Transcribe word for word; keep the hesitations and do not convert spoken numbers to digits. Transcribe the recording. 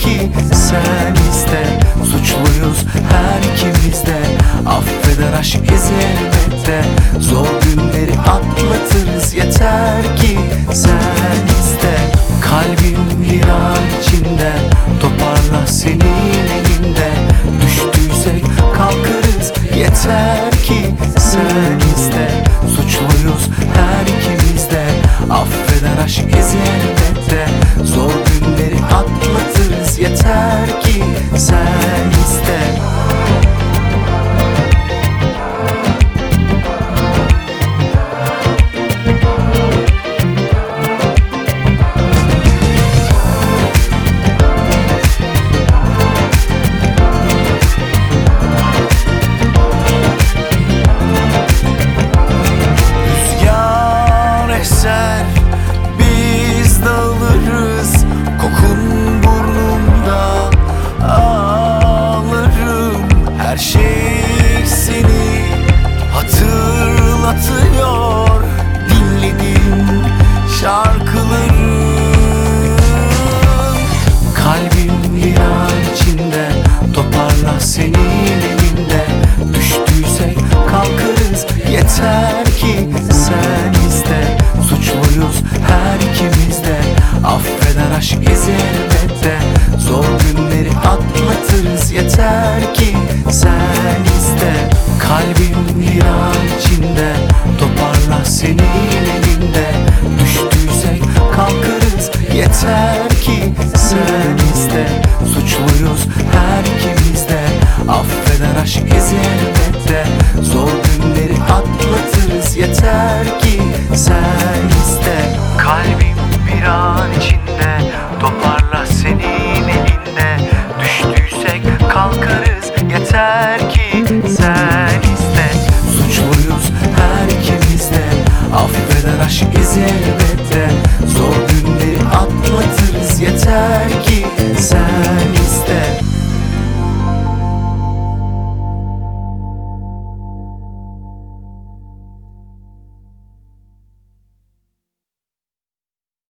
ki sen iste. Suçluyuz her ikimiz de, affeder aşk bizi elbette. Zor günleri atlatırız yeter ki sen iste. Kalbim viran içinde, toparla senin elinde. Düştüysek kalkarız yeter ki sen iste. Suçluyuz her ikimiz de, affeder aşk bizi elbette. Zor günleri atlatırız yeter ki sen iste. Biz dağılırız, kokun burnumda ağlarım. Her şey seni hatırlatıyor, dinlediğim şarkıların. Kalbim viran içinde, toparla senin elinde. Düştüysek kalkarız yeter ki sen iste. Suçluyuz her ikimiz de, affeder aşk bizi elbette. Zor günleri atlatırız yeter ki sen iste. Kalbim viran içinde, toparla senin elinde. Düştüysek kalkarız yeter ki sen iste. Suçluyuz her ikimiz de, affeder aşk bizi elbette. Zor günleri atlatırız yeter ki sen iste. Kalbim bir an için